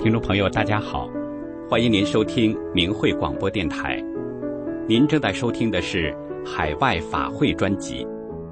听众朋友大家好，欢迎您收听明慧广播电台。您正在收听的是海外法会专辑。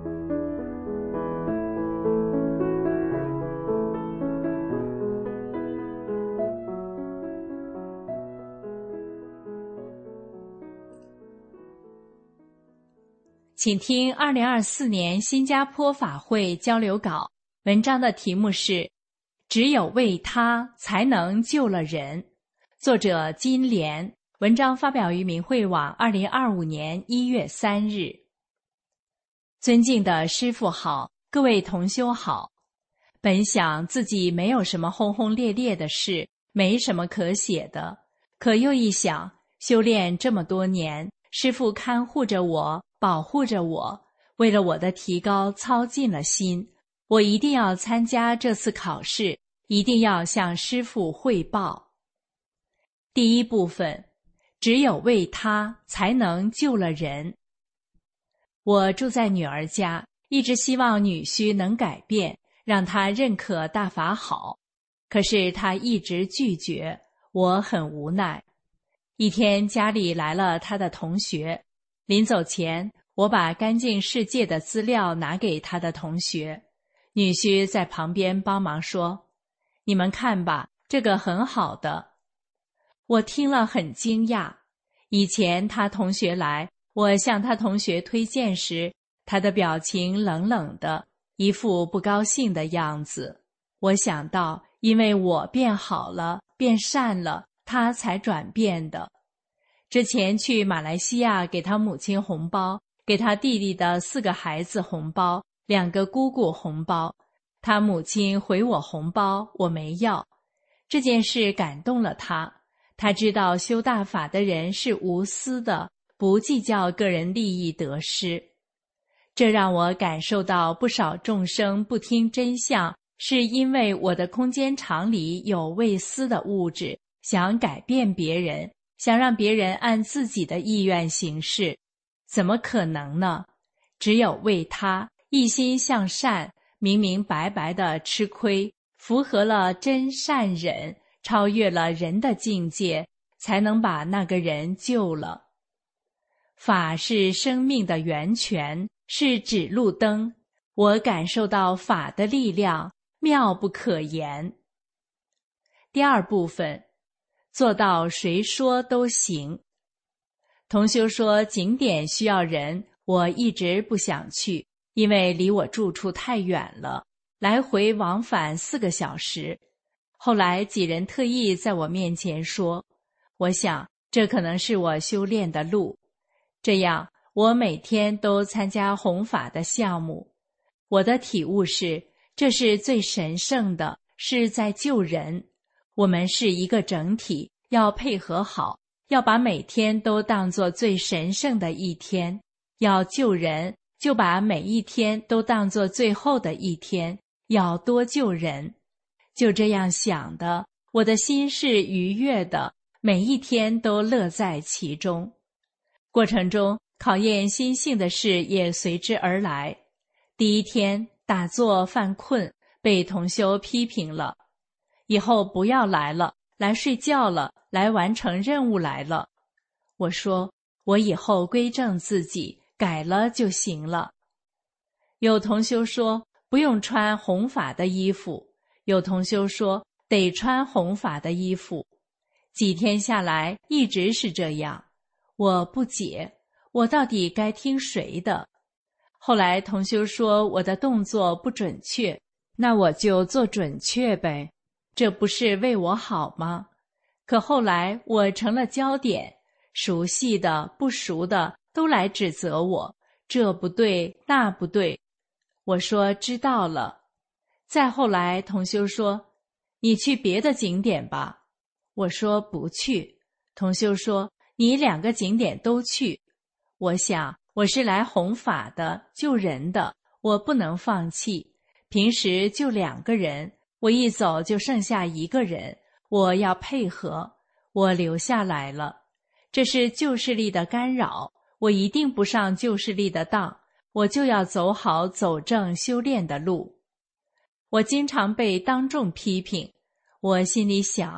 请听2024年新加坡法会交流稿，文章的题目是只有为他才能救了人，作者金莲，文章发表于明慧网2025年1月3日。尊敬的师父好，各位同修好。本想自己没有什么轰轰烈烈的事，没什么可写的，可又一想，修炼这么多年，师父看护着我，保护着我，为了我的提高操尽了心，我一定要参加这次考试，一定要向师父汇报。第一部分，只有为他才能救了人。我住在女儿家，一直希望女婿能改变，让他认可大法好，可是他一直拒绝，我很无奈。一天家里来了他的同学，临走前我把干净世界的资料拿给他的同学，女婿在旁边帮忙说，你们看吧，这个很好的。我听了很惊讶，以前他同学来，我向他同学推荐时，他的表情冷冷的，一副不高兴的样子。我想到，因为我变好了，变善了，他才转变的。之前去马来西亚给他母亲红包，给他弟弟的4个孩子红包，2个姑姑红包，他母亲回我红包，我没要。这件事感动了他，他知道修大法的人是无私的，不计较个人利益得失。这让我感受到不少众生不听真相，是因为我的空间场里有未思的物质，想改变别人，想让别人按自己的意愿行事，怎么可能呢？只有为他一心向善，明明白白地吃亏，符合了真善忍，超越了人的境界，才能把那个人救了。法是生命的源泉，是指路灯，我感受到法的力量，妙不可言。第二部分，做到谁说都行。同修说景点需要人，我一直不想去，因为离我住处太远了，来回往返4个小时。后来几人特意在我面前说，我想这可能是我修炼的路。这样我每天都参加弘法的项目，我的体悟是，这是最神圣的，是在救人。我们是一个整体，要配合好，要把每天都当作最神圣的一天，要救人，就把每一天都当作最后的一天，要多救人。就这样想的，我的心是愉悦的，每一天都乐在其中。过程中考验心性的事也随之而来。第一天打坐犯困，被同修批评了，以后不要来了，来睡觉了，来完成任务来了。我说，我以后归正自己，改了就行了。有同修说，不用穿弘法的衣服，有同修说，得穿弘法的衣服。几天下来，一直是这样。我不解，我到底该听谁的？后来同修说我的动作不准确，那我就做准确呗，这不是为我好吗？可后来我成了焦点，熟悉的不熟的都来指责我，这不对那不对。我说知道了。再后来同修说，你去别的景点吧。我说不去。同修说，你2个景点都去。我想我是来弘法的，救人的，我不能放弃。平时就2个人，我一走就剩下1个人，我要配合，我留下来了。这是旧势力的干扰，我一定不上旧势力的当，我就要走好走正修炼的路。我经常被当众批评，我心里想，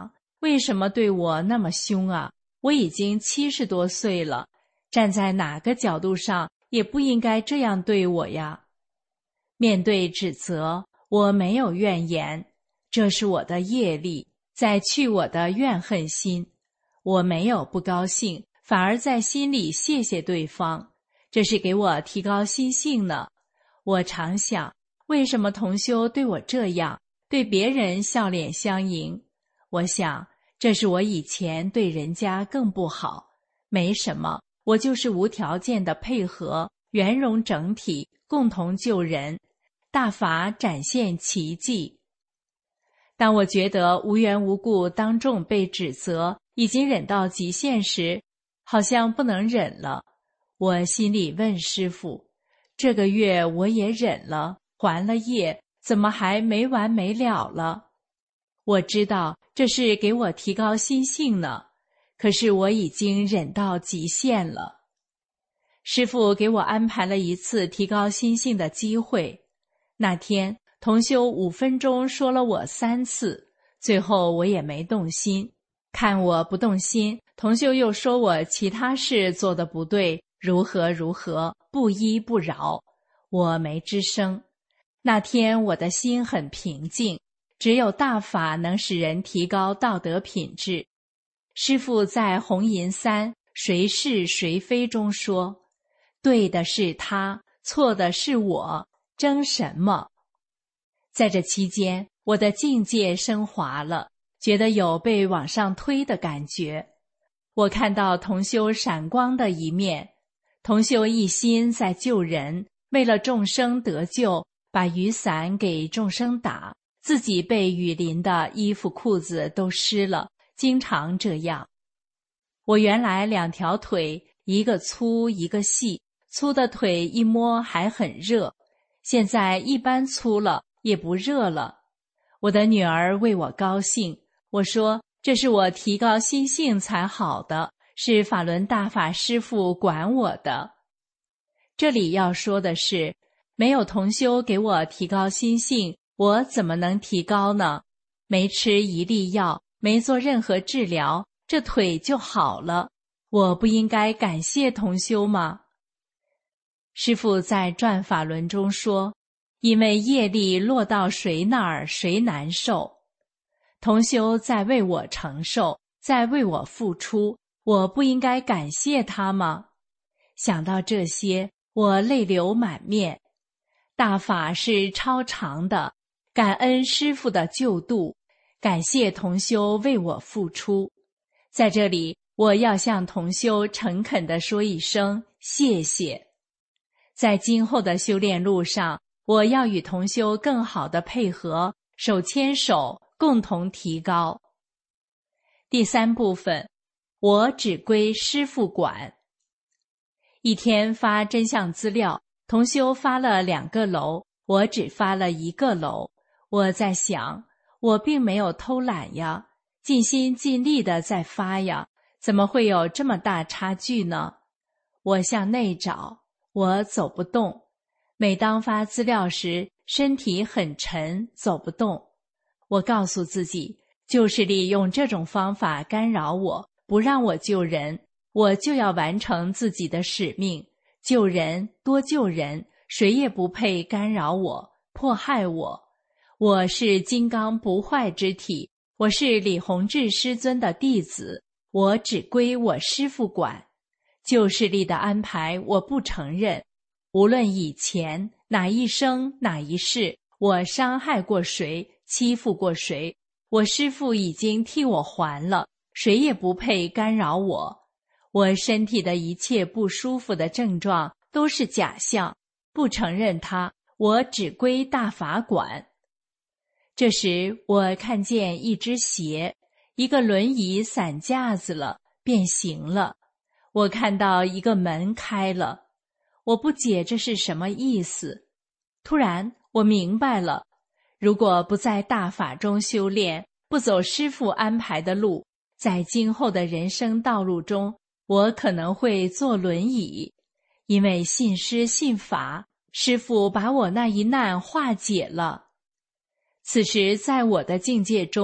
为什么对我那么凶啊？我已经70多岁了，站在哪个角度上也不应该这样对我呀。面对指责，我没有怨言，这是我的业力，在去我的怨恨心。我没有不高兴，反而在心里谢谢对方，这是给我提高心性呢。我常想，为什么同修对我这样，对别人笑脸相迎？我想，这是我以前对人家更不好。没什么，我就是无条件的配合，圆融整体，共同救人。大法展现奇迹。当我觉得无缘无故当众被指责，已经忍到极限时，好像不能忍了。我心里问师父，这个月我也忍了，还了业，怎么还没完没了了？我知道这是给我提高心性呢，可是我已经忍到极限了。师父给我安排了一次提高心性的机会。那天同修5分钟说了我3次，最后我也没动心。看我不动心，同修又说我其他事做得不对，如何如何，不依不饶。我没吱声。那天我的心很平静，只有大法能使人提高道德品质。师父在红银3谁是谁非中说，对的是他，错的是我，争什么？在这期间，我的境界升华了，觉得有被往上推的感觉。我看到同修闪光的一面，同修一心在救人，为了众生得救，把雨伞给众生打，自己被雨淋的衣服裤子都湿了，经常这样。我原来2条腿，一个粗一个细，粗的腿一摸还很热，现在一般粗了也不热了。我的女儿为我高兴，我说这是我提高心性才好的，是法轮大法师父管我的。这里要说的是，没有同修给我提高心性，我怎么能提高呢？没吃一粒药，没做任何治疗，这腿就好了，我不应该感谢同修吗？师父在转法轮中说，因为业力落到谁那儿，谁难受。同修在为我承受，在为我付出，我不应该感谢他吗？想到这些，我泪流满面。大法是超长的，感恩师父的救度，感谢同修为我付出。在这里，我要向同修诚恳地说一声谢谢。在今后的修炼路上，我要与同修更好的配合，手牵手，共同提高。第3部分，我只归师父管。一天发真相资料，同修发了2个楼，我只发了1个楼。我在想，我并没有偷懒呀，尽心尽力的在发呀，怎么会有这么大差距呢？我向内找，我走不动。每当发资料时，身体很沉，走不动。我告诉自己，就是利用这种方法干扰我，不让我救人，我就要完成自己的使命，救人，多救人，谁也不配干扰我，迫害我。我是金刚不坏之体，我是李洪志师尊的弟子，我只归我师父管。旧势力的安排我不承认，无论以前哪一生哪一世，我伤害过谁，欺负过谁，我师父已经替我还了，谁也不配干扰我。我身体的一切不舒服的症状都是假象，不承认它，我只归大法管。这时我看见一只鞋，一个轮椅散架子了，变形了。我看到一个门开了，我不解这是什么意思。突然我明白了，如果不在大法中修炼，不走师父安排的路，在今后的人生道路中，我可能会坐轮椅。因为信师信法，师父把我那一难化解了。此时在我的境界中，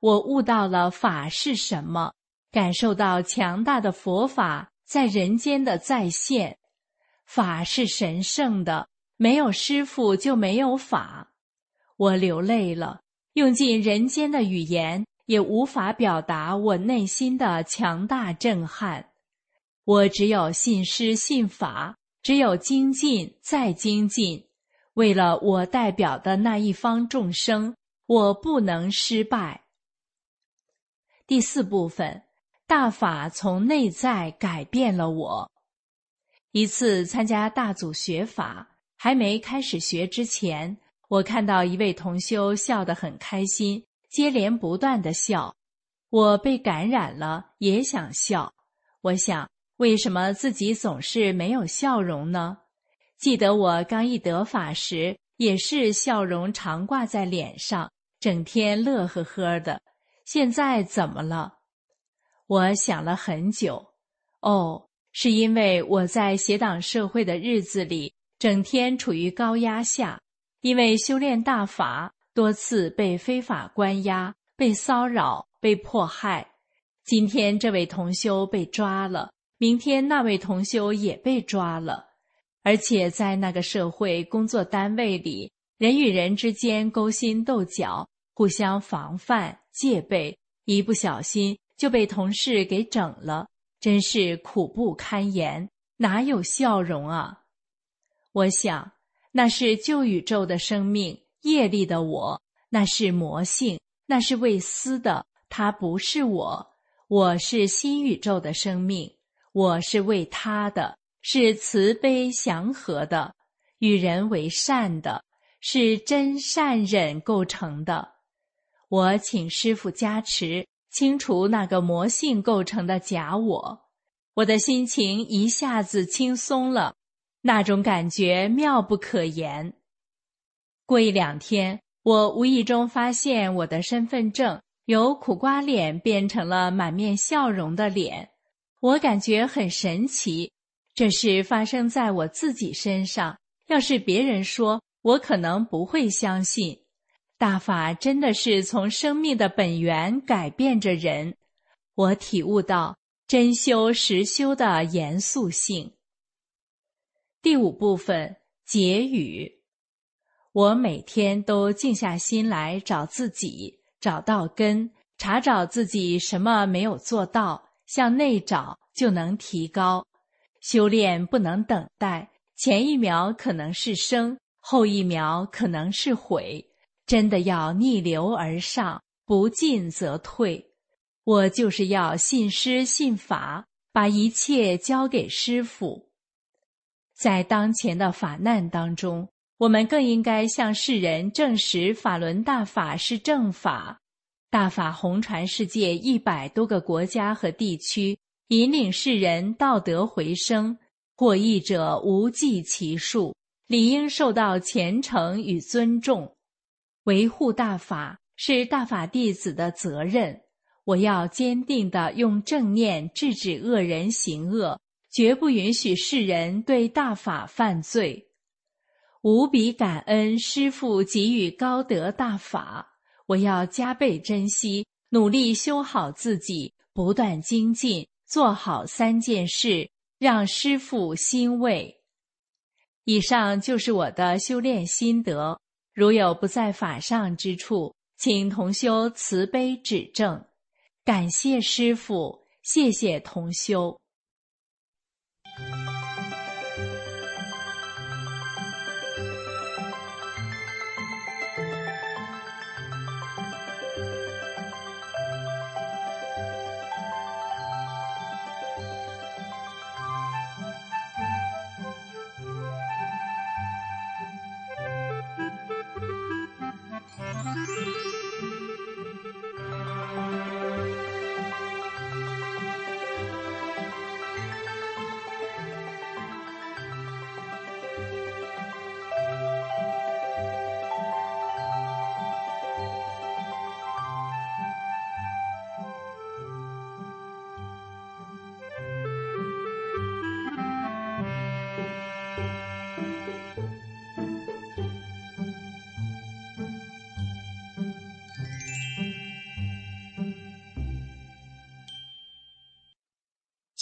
我悟到了法是什么，感受到强大的佛法在人间的再现。法是神圣的，没有师父就没有法。我流泪了，用尽人间的语言也无法表达我内心的强大震撼。我只有信师信法，只有精进再精进。为了我代表的那一方众生，我不能失败。第4部分，大法从内在改变了我。一次参加大组学法，还没开始学之前，我看到一位同修笑得很开心，接连不断地笑。我被感染了，也想笑。我想，为什么自己总是没有笑容呢？记得我刚一得法时，也是笑容常挂在脸上，整天乐呵呵的。现在怎么了？我想了很久。是因为我在邪党社会的日子里，整天处于高压下，因为修炼大法，多次被非法关押，被骚扰，被迫害。今天这位同修被抓了，明天那位同修也被抓了。而且在那个社会工作单位里，人与人之间勾心斗角，互相防范戒备，一不小心就被同事给整了，真是苦不堪言，哪有笑容啊？我想，那是旧宇宙的生命，业力的我，那是魔性，那是未思的，它不是我。我是新宇宙的生命，我是为他的，是慈悲祥和的，与人为善的，是真善忍构成的。我请师父加持，清除那个魔性构成的假我。我的心情一下子轻松了，那种感觉妙不可言。过1-2天，我无意中发现我的身份证由苦瓜脸变成了满面笑容的脸，我感觉很神奇。这事发生在我自己身上，要是别人说，我可能不会相信。大法真的是从生命的本源改变着人，我体悟到真修实修的严肃性。第5部分，结语。我每天都静下心来找自己，找到根，查找自己什么没有做到，向内找就能提高。修炼不能等待，前一秒可能是生，后一秒可能是毁，真的要逆流而上，不进则退。我就是要信师信法，把一切交给师父。在当前的法难当中，我们更应该向世人证实法轮大法是正法。大法弘传世界100多个国家和地区，引领世人道德回升，获益者无计其数，理应受到虔诚与尊重。维护大法是大法弟子的责任。我要坚定地用正念制止恶人行恶，绝不允许世人对大法犯罪。无比感恩师父给予高德大法，我要加倍珍惜，努力修好自己，不断精进，做好3件事，让师父欣慰。以上就是我的修炼心得，如有不在法上之处，请同修慈悲指正。感谢师父，谢谢同修。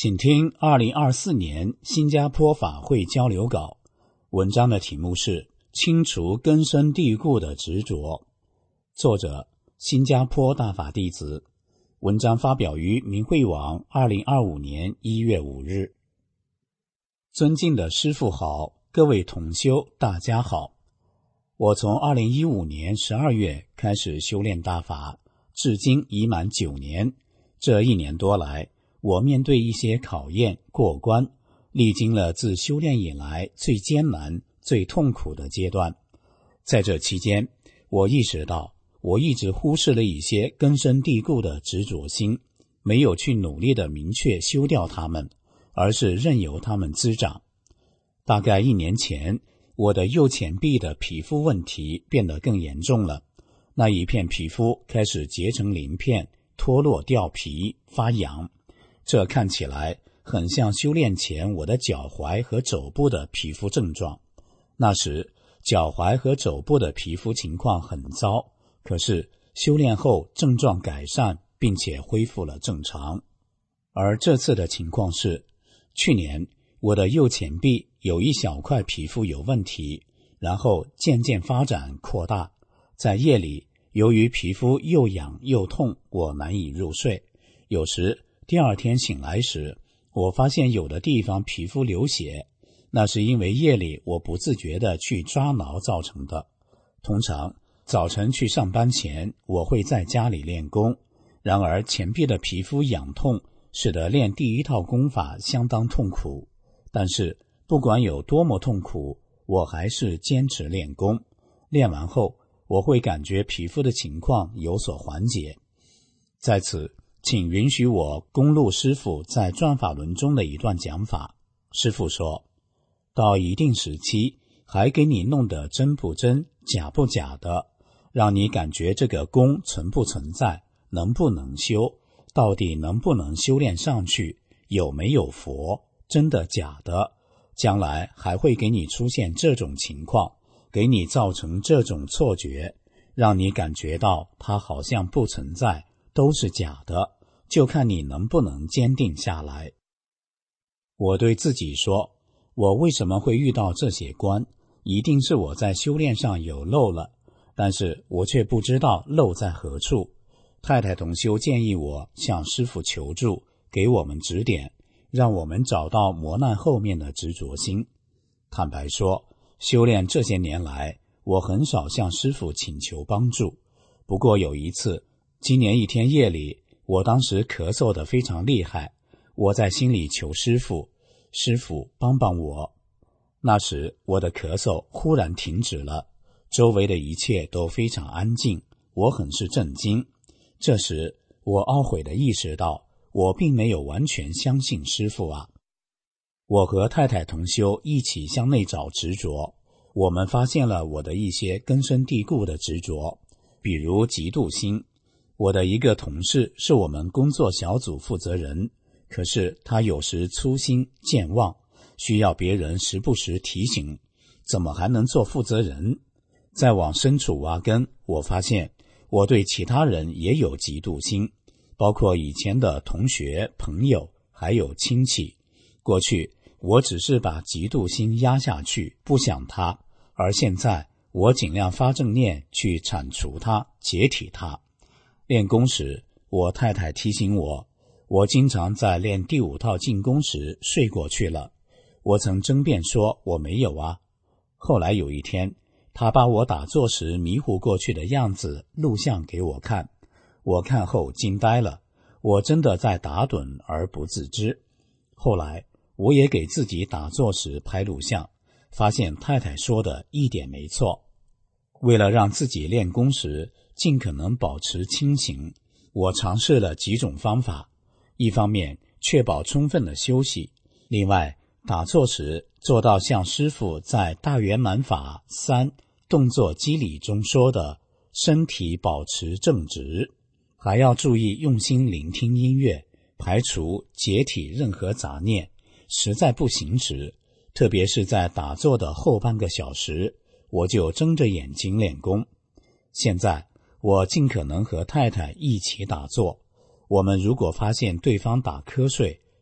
请听2024年新加坡法会交流稿，文章的题目是清除根深蒂固的执着，作者新加坡大法弟子，文章发表于明慧网2025年1月5日。尊敬的师父好，各位同修大家好。我从2015年12月开始修炼大法，至今已满9年。这1年多来，我面对一些考验过关，历经了自修炼以来最艰难最痛苦的阶段。在这期间，我意识到我一直忽视了一些根深蒂固的执着心，没有去努力地明确修掉它们，而是任由它们滋长。大概1年前，我的右前臂的皮肤问题变得更严重了，那一片皮肤开始结成鳞片，脱落掉皮，发痒。这看起来很像修炼前我的脚踝和肘部的皮肤症状。那时脚踝和肘部的皮肤情况很糟，可是修炼后症状改善，并且恢复了正常。而这次的情况是，去年我的右前臂有一小块皮肤有问题，然后渐渐发展扩大。在夜里，由于皮肤又痒又痛，我难以入睡。有时第二天醒来时，我发现有的地方皮肤流血，那是因为夜里我不自觉地去抓挠造成的。通常早晨去上班前，我会在家里练功，然而前臂的皮肤痒痛使得练第一套功法相当痛苦。但是不管有多么痛苦，我还是坚持练功。练完后，我会感觉皮肤的情况有所缓解。在此，请允许我公录师父在转法轮中的一段讲法。师父说，到一定时期，还给你弄得真不真，假不假的，让你感觉这个功存不存在，能不能修，到底能不能修炼上去，有没有佛，真的假的，将来还会给你出现这种情况，给你造成这种错觉，让你感觉到它好像不存在，都是假的，就看你能不能坚定下来。我对自己说，我为什么会遇到这些关，一定是我在修炼上有漏了，但是我却不知道漏在何处。太太同修建议我向师父求助，给我们指点，让我们找到磨难后面的执着心。坦白说，修炼这些年来，我很少向师父请求帮助。不过有一次，今年一天夜里，我当时咳嗽得非常厉害，我在心里求师父，师父帮帮我。那时我的咳嗽忽然停止了，周围的一切都非常安静，我很是震惊。这时我懊悔地意识到，我并没有完全相信师父啊。我和太太同修一起向内找执着，我们发现了我的一些根深蒂固的执着，比如嫉妒心。我的一个同事是我们工作小组负责人，可是他有时粗心健忘，需要别人时不时提醒，怎么还能做负责人？再往深处挖根，我发现我对其他人也有嫉妒心，包括以前的同学、朋友，还有亲戚。过去我只是把嫉妒心压下去，不想它，而现在我尽量发正念去铲除它，解体它。练功时，我太太提醒我，我经常在练第5套静功时睡过去了。我曾争辩说我没有啊。后来有一天，她把我打坐时迷糊过去的样子录像给我看，我看后惊呆了，我真的在打盹而不自知。后来我也给自己打坐时拍录像，发现太太说的一点没错。为了让自己练功时尽可能保持清醒，我尝试了几种方法，一方面确保充分的休息，另外打坐时做到像师父在大圆满法3动作机理中说的身体保持正直，还要注意用心聆听音乐，排除解体任何杂念。实在不行时，特别是在打坐的后半个小时，我就睁着眼睛练功。现在我尽可能和太太一起打坐，我们如果发现对方打瞌睡，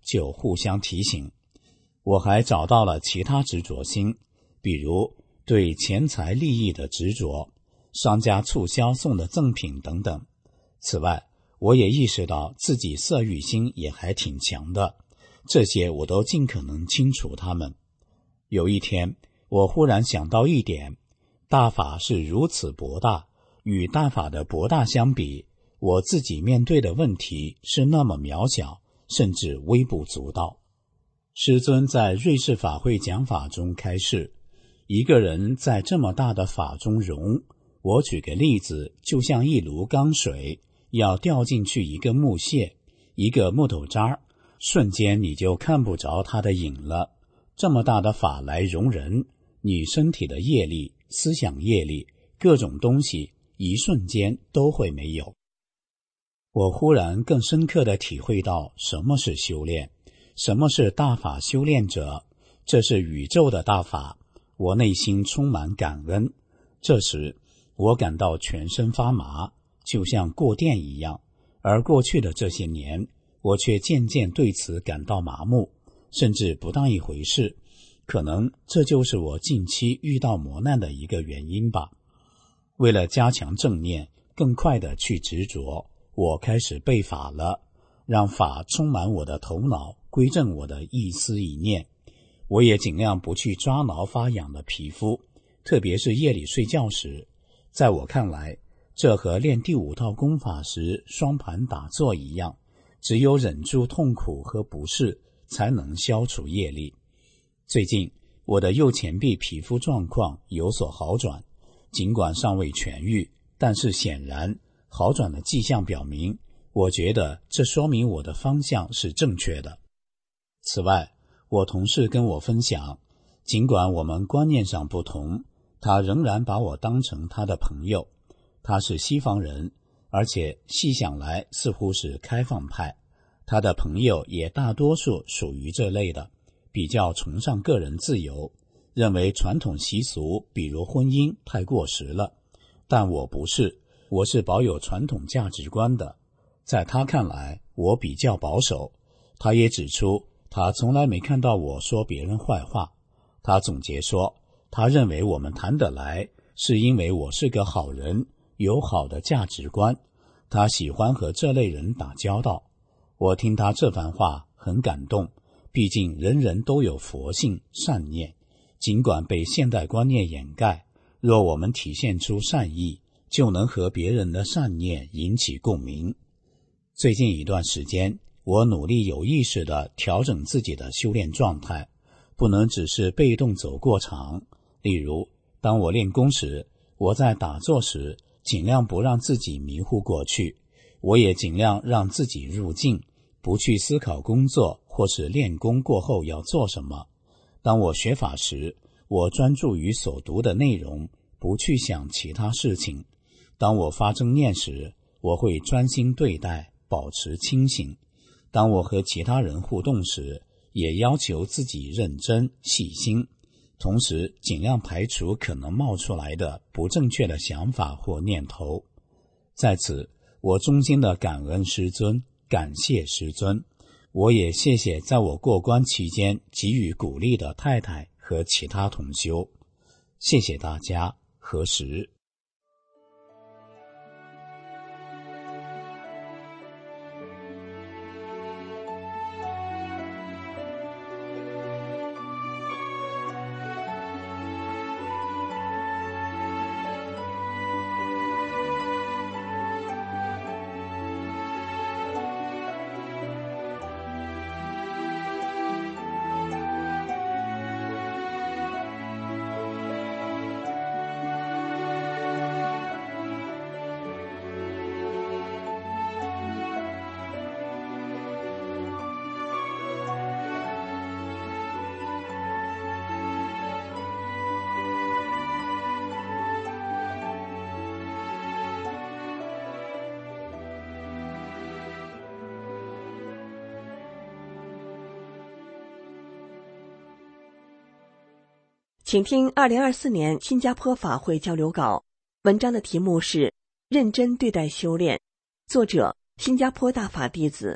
就互相提醒。我还找到了其他执着心，比如对钱财利益的执着，商家促销送的赠品等等。此外，我也意识到自己色欲心也还挺强的，这些我都尽可能清除它们。有一天，我忽然想到一点，大法是如此博大，与大法的博大相比，我自己面对的问题是那么渺小，甚至微不足道。师尊在瑞士法会讲法中开示，一个人在这么大的法中融，我举个例子，就像一炉缸水，要掉进去一个木屑，一个木头渣，瞬间你就看不着它的影了。这么大的法来容人，你身体的业力、思想业力、各种东西，一瞬间都会没有。我忽然更深刻地体会到什么是修炼，什么是大法修炼者，这是宇宙的大法。我内心充满感恩，这时我感到全身发麻，就像过电一样。而过去的这些年，我却渐渐对此感到麻木，甚至不当一回事。可能这就是我近期遇到磨难的一个原因吧。为了加强正念，更快地去执着，我开始背法了，让法充满我的头脑，归正我的意思意念。我也尽量不去抓挠发痒的皮肤，特别是夜里睡觉时。在我看来，这和练第5套功法时双盘打坐一样，只有忍住痛苦和不适，才能消除业力。最近，我的右前臂皮肤状况有所好转，尽管尚未痊愈，但是显然好转的迹象表明，我觉得这说明我的方向是正确的。此外，我同事跟我分享，尽管我们观念上不同，他仍然把我当成他的朋友。他是西方人，而且细想来似乎是开放派。他的朋友也大多数属于这类的，比较崇尚个人自由，认为传统习俗比如婚姻太过时了。但我不是，我是保有传统价值观的。在他看来，我比较保守。他也指出，他从来没看到我说别人坏话。他总结说，他认为我们谈得来，是因为我是个好人，有好的价值观。他喜欢和这类人打交道。我听他这番话很感动，毕竟人人都有佛性善念，尽管被现代观念掩盖，若我们体现出善意，就能和别人的善念引起共鸣。最近一段时间，我努力有意识地调整自己的修炼状态，不能只是被动走过场。例如，当我练功时，我在打坐时尽量不让自己迷糊过去，我也尽量让自己入静，不去思考工作或是练功过后要做什么。当我学法时，我专注于所读的内容，不去想其他事情。当我发正念时，我会专心对待，保持清醒。当我和其他人互动时，也要求自己认真细心，同时尽量排除可能冒出来的不正确的想法或念头。在此，我衷心的感恩师尊，感谢师尊。我也谢谢在我过关期间给予鼓励的太太和其他同修。谢谢大家，何时。 请听2024年新加坡法会交流稿，文章的题目是认真对待修炼，作者新加坡大法弟子。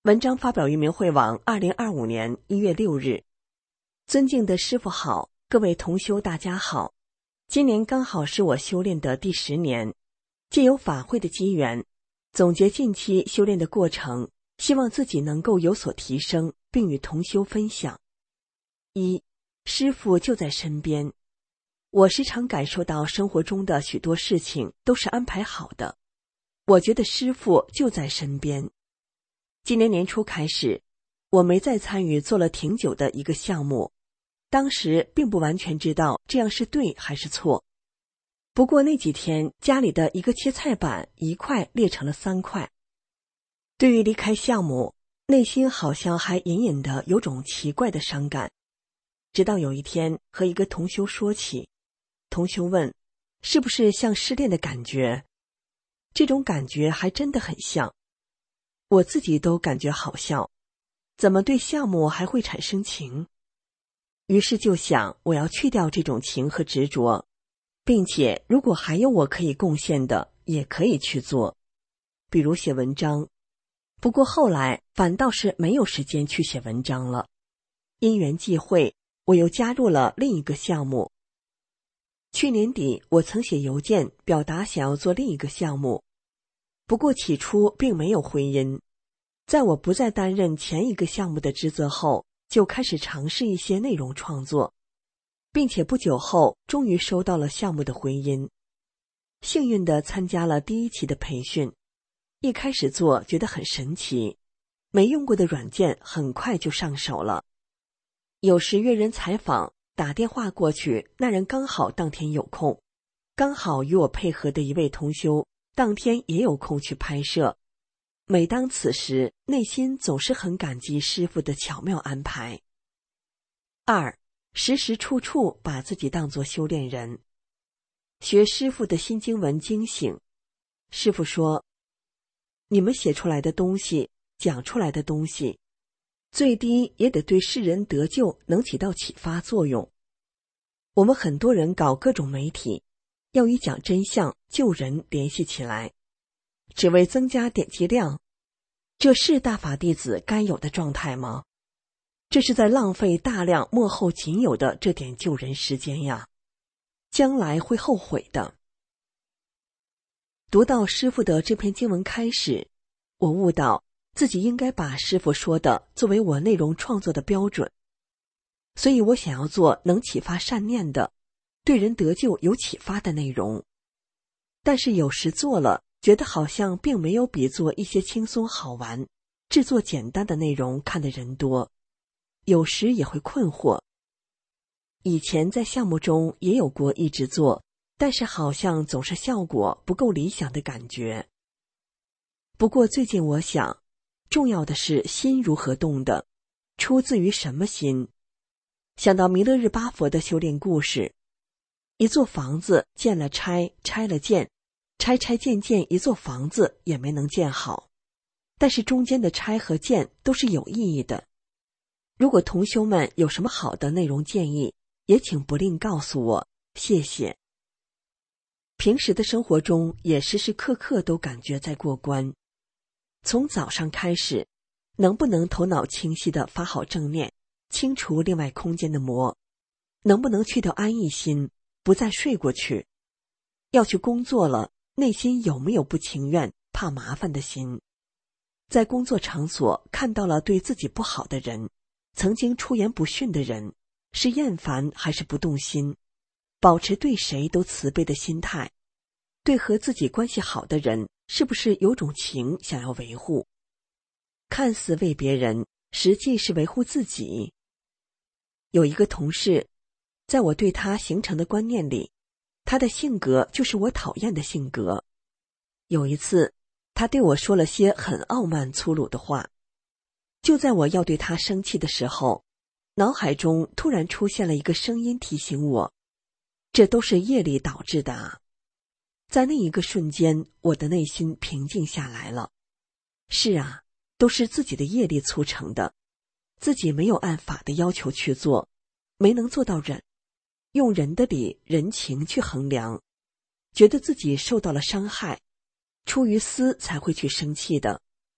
文章发表于明慧网2025年1月6日。尊敬的师父好，各位同修大家好。今年刚好是我修炼的第10年，借由法会的机缘，总结近期修炼的过程，希望自己能够有所提升，并与同修分享。1. 师父就在身边。我时常感受到生活中的许多事情都是安排好的，我觉得师父就在身边。今年年初开始，我没再参与做了挺久的一个项目，当时并不完全知道这样是对还是错。不过那几天家里的一个切菜板1块裂成了3块。对于离开项目，内心好像还隐隐的有种奇怪的伤感。直到有一天和一个同修说起，同修问，是不是像失恋的感觉？这种感觉还真的很像。我自己都感觉好笑，怎么对项目还会产生情？于是就想，我要去掉这种情和执着，并且如果还有我可以贡献的，也可以去做，比如写文章。不过后来反倒是没有时间去写文章了。因缘际会，我又加入了另一个项目。去年底我曾写邮件表达想要做另一个项目，不过起初并没有回音。在我不再担任前一个项目的职责后，就开始尝试一些内容创作，并且不久后终于收到了项目的回音。幸运地参加了第1期的培训，一开始做觉得很神奇，没用过的软件很快就上手了。有时约人采访，打电话过去，那人刚好当天有空，刚好与我配合的一位同修当天也有空去拍摄。每当此时，内心总是很感激师父的巧妙安排。2. 时时处处把自己当作修炼人。学师父的心经文惊醒，师父说，你们写出来的东西，讲出来的东西，最低也得对世人得救能起到启发作用。我们很多人搞各种媒体，要与讲真相、救人联系起来，只为增加点击量，这是大法弟子该有的状态吗？这是在浪费大量幕后仅有的这点救人时间呀，将来会后悔的。读到师父的这篇经文开始，我悟到自己应该把师父说的作为我内容创作的标准，所以我想要做能启发善念的，对人得救有启发的内容。但是有时做了，觉得好像并没有比做一些轻松好玩、制作简单的内容看的人多，有时也会困惑。以前在项目中也有过一直做，但是好像总是效果不够理想的感觉。不过最近我想，重要的是心如何动的，出自于什么心。想到弥勒日巴佛的修炼故事，一座房子建了拆，拆了建，拆拆建建一座房子也没能建好，但是中间的拆和建都是有意义的。如果同修们有什么好的内容建议，也请不吝告诉我，谢谢。平时的生活中也时时刻刻都感觉在过关。从早上开始，能不能头脑清晰地发好正念，清除另外空间的魔？能不能去掉安逸心，不再睡过去？要去工作了，内心有没有不情愿、怕麻烦的心？在工作场所看到了对自己不好的人，曾经出言不逊的人，是厌烦还是不动心？保持对谁都慈悲的心态。对和自己关系好的人，是不是有种情想要维护？看似为别人，实际是维护自己。有一个同事，在我对他形成的观念里，他的性格就是我讨厌的性格。有一次，他对我说了些很傲慢粗鲁的话。就在我要对他生气的时候，脑海中突然出现了一个声音提醒我，这都是业力导致的啊。在那一个瞬间，我的内心平静下来了。是啊，都是自己的业力促成的，自己没有按法的要求去做，没能做到忍，用人的理、人情去衡量，觉得自己受到了伤害，出于私才会去生气的。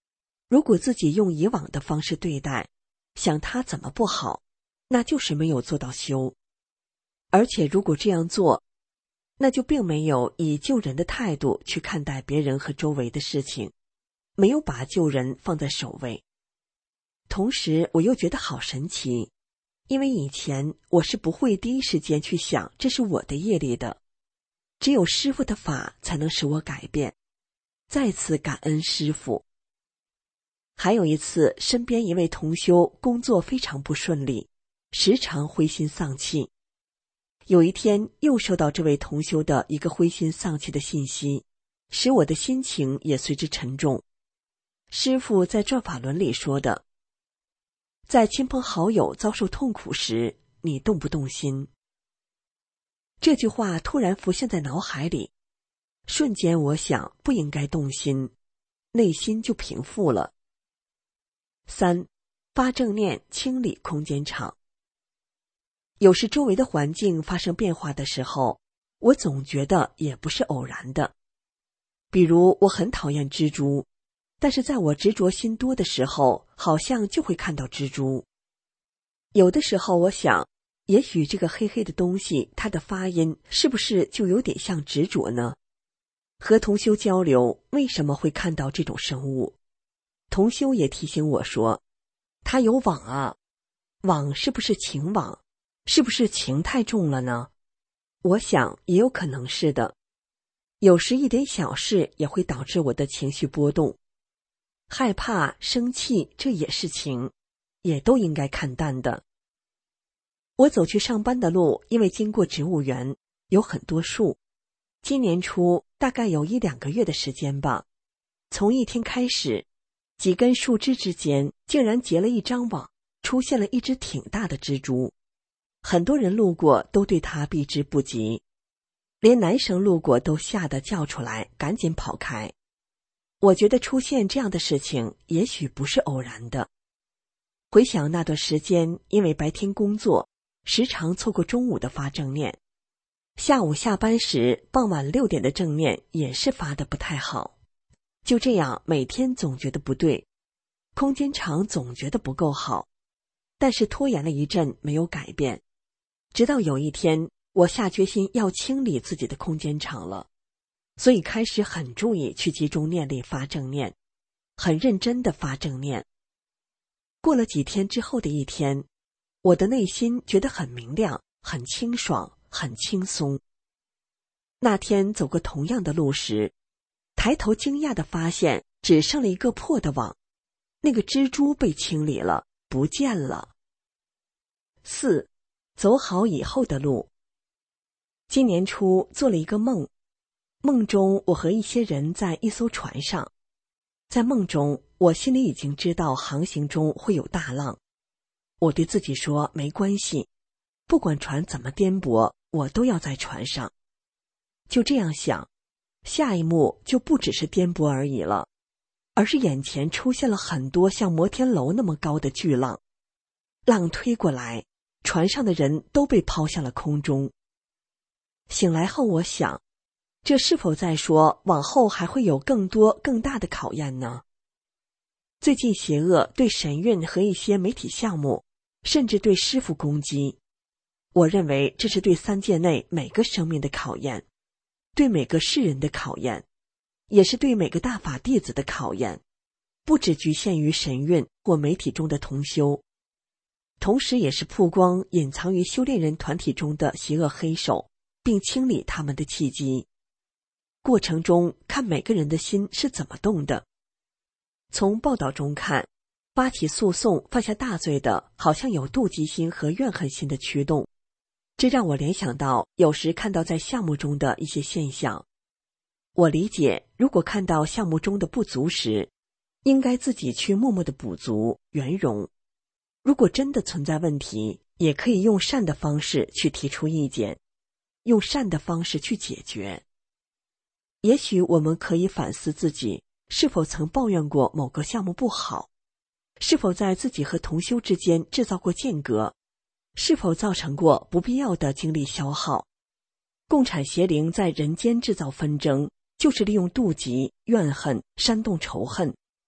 如果自己用以往的方式对待，想他怎么不好，那就是没有做到修。而且如果这样做，那就并没有以救人的态度去看待别人和周围的事情，没有把救人放在首位。同时我又觉得好神奇，因为以前我是不会第一时间去想这是我的业力的，只有师父的法才能使我改变。再次感恩师父。还有一次，身边一位同修工作非常不顺利，时常灰心丧气。有一天又收到这位同修的一个灰心丧气的信息，使我的心情也随之沉重。师父在转法轮里说的，在亲朋好友遭受痛苦时，你动不动心？这句话突然浮现在脑海里，瞬间我想不应该动心，内心就平复了。3. 发正念，清理空间场。有时周围的环境发生变化的时候，我总觉得也不是偶然的。比如我很讨厌蜘蛛，但是在我执着心多的时候，好像就会看到蜘蛛。有的时候我想，也许这个黑黑的东西，它的发音是不是就有点像执着呢？和同修交流，为什么会看到这种生物？同修也提醒我说，他有网啊，网是不是情网？是不是情太重了呢？我想也有可能是的。有时一点小事也会导致我的情绪波动，害怕、生气，这也是情，也都应该看淡的。我走去上班的路，因为经过植物园，有很多树。今年初大概有1-2个月的时间吧，从一天开始，几根树枝之间竟然结了一张网，出现了一只挺大的蜘蛛。很多人路过都对它避之不及，连男生路过都吓得叫出来，赶紧跑开。我觉得出现这样的事情也许不是偶然的。回想那段时间，因为白天工作，时常错过中午的发正念，下午下班时傍晚6点的正念也是发得不太好。就这样每天总觉得不对，空间场总觉得不够好，但是拖延了一阵没有改变。直到有一天，我下决心要清理自己的空间场了，所以开始很注意去集中念力发正念，很认真地发正念。过了几天之后的一天，我的内心觉得很明亮，很清爽，很轻松。那天走过同样的路时，抬头惊讶地发现只剩了一个破的网，那个蜘蛛被清理了，不见了。4. 走好以后的路。今年初做了一个梦，梦中我和一些人在一艘船上，在梦中我心里已经知道航行中会有大浪，我对自己说没关系，不管船怎么颠簸，我都要在船上。就这样想，下一幕就不只是颠簸而已了，而是眼前出现了很多像摩天楼那么高的巨浪，浪推过来，船上的人都被抛向了空中。醒来后我想，这是否在说往后还会有更多更大的考验呢？最近邪恶对神韵和一些媒体项目，甚至对师父攻击，我认为这是对3界内每个生命的考验，对每个世人的考验，也是对每个大法弟子的考验，不只局限于神韵或媒体中的同修，同时也是曝光隐藏于修炼人团体中的邪恶黑手，并清理他们的契机。过程中看每个人的心是怎么动的。从报道中看，发起诉讼犯下大罪的好像有妒忌心和怨恨心的驱动，这让我联想到有时看到在项目中的一些现象。我理解，如果看到项目中的不足时，应该自己去默默的补足圆融。如果真的存在问题，也可以用善的方式去提出意见，用善的方式去解决。也许我们可以反思自己是否曾抱怨过某个项目不好，是否在自己和同修之间制造过间隔，是否造成过不必要的精力消耗。共产邪灵在人间制造纷争，就是利用妒忌、怨恨、煽动仇恨，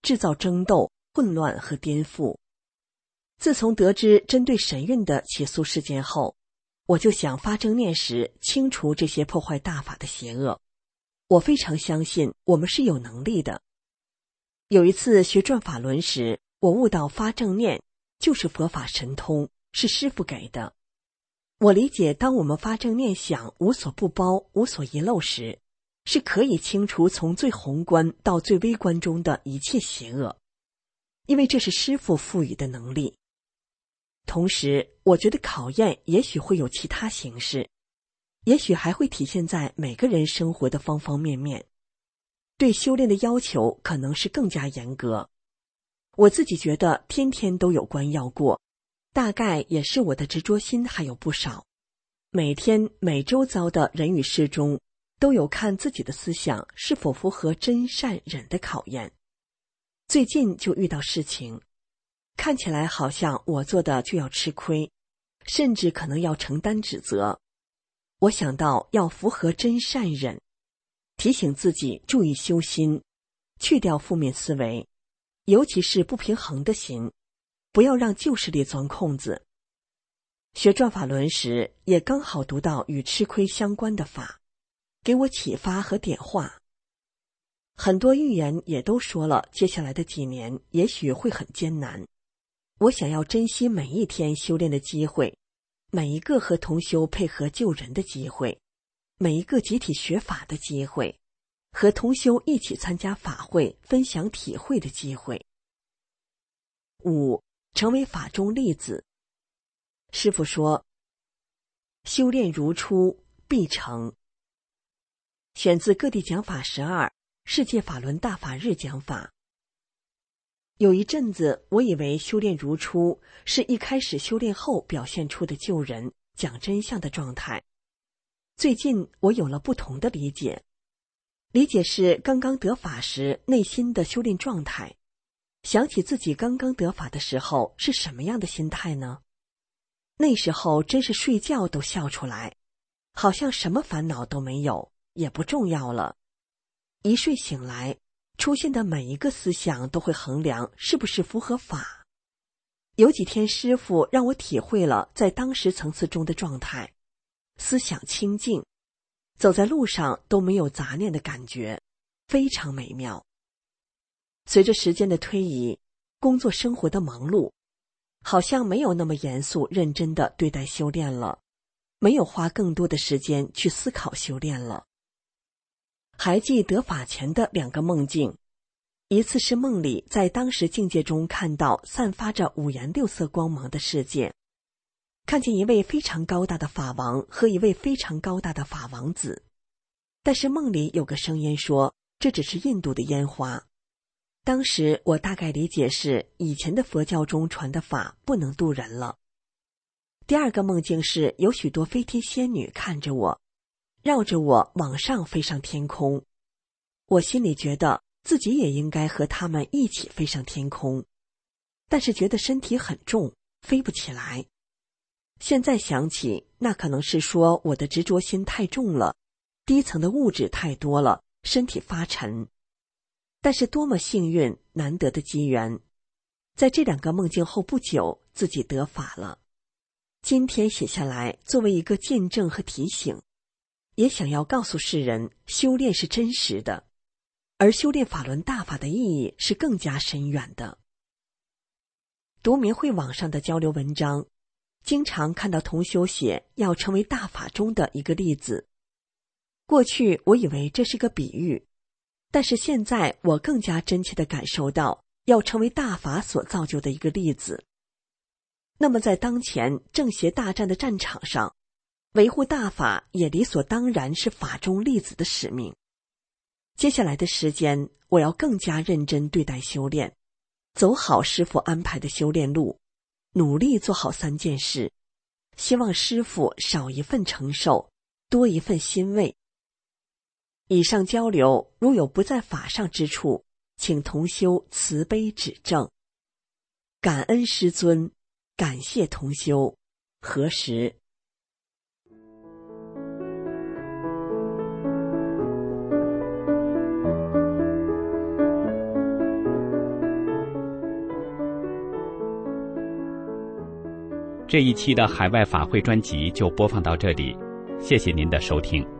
制造争斗、混乱和颠覆。自从得知针对神韵的起诉事件后，我就想发正念时清除这些破坏大法的邪恶。我非常相信我们是有能力的。有一次学转法轮时，我悟到发正念就是佛法神通，是师父给的。我理解，当我们发正念想无所不包、无所遗漏时，是可以清除从最宏观到最微观中的一切邪恶，因为这是师父赋予的能力。同时，我觉得考验也许会有其他形式，也许还会体现在每个人生活的方方面面。对修炼的要求可能是更加严格。我自己觉得天天都有关要过，大概也是我的执着心还有不少。每天每周遭的人与事中，都有看自己的思想是否符合真善忍的考验。最近就遇到事情，看起来好像我做的就要吃亏，甚至可能要承担指责。我想到要符合真善忍，提醒自己注意修心，去掉负面思维，尤其是不平衡的心，不要让旧势力钻空子。学转法轮时，也刚好读到与吃亏相关的法，给我启发和点化。很多预言也都说了，接下来的几年也许会很艰难。我想要珍惜每一天修炼的机会，每一个和同修配合救人的机会，每一个集体学法的机会，和同修一起参加法会分享体会的机会。5. 成为法中粒子。师父说，修炼如初，必成。选自各地讲法12世界法轮大法日讲法。有一阵子，我以为修炼如初是一开始修炼后表现出的救人、讲真相的状态。最近我有了不同的理解，理解是刚刚得法时内心的修炼状态。想起自己刚刚得法的时候是什么样的心态呢？那时候真是睡觉都笑出来，好像什么烦恼都没有，也不重要了。一睡醒来，出现的每一个思想都会衡量是不是符合法。有几天师父让我体会了在当时层次中的状态，思想清净，走在路上都没有杂念的感觉，非常美妙。随着时间的推移，工作生活的忙碌，好像没有那么严肃认真地对待修炼了，没有花更多的时间去思考修炼了。还记得法前的2个梦境，一次是梦里在当时境界中看到散发着5颜6色光芒的世界，看见一位非常高大的法王和一位非常高大的法王子，但是梦里有个声音说这只是印度的烟花。当时我大概理解是以前的佛教中传的法不能渡人了。第2个梦境是有许多飞天仙女看着我，绕着我往上飞上天空，我心里觉得自己也应该和他们一起飞上天空，但是觉得身体很重，飞不起来。现在想起，那可能是说我的执着心太重了，低层的物质太多了，身体发沉。但是多么幸运难得的机缘，在这2个梦境后不久，自己得法了。今天写下来作为一个见证和提醒，也想要告诉世人，修炼是真实的，而修炼法轮大法的意义是更加深远的。读明慧网上的交流文章，经常看到同修写要成为大法中的一个例子。过去我以为这是个比喻，但是现在我更加真切地感受到要成为大法所造就的一个例子。那么在当前正邪大战的战场上，维护大法也理所当然是法中粒子的使命。接下来的时间，我要更加认真对待修炼，走好师父安排的修炼路，努力做好3件事，希望师父少一份承受，多一份欣慰。以上交流如有不在法上之处，请同修慈悲指正。感恩师尊，感谢同修。何时？ 这一期的海外法会专辑就播放到这里，谢谢您的收听。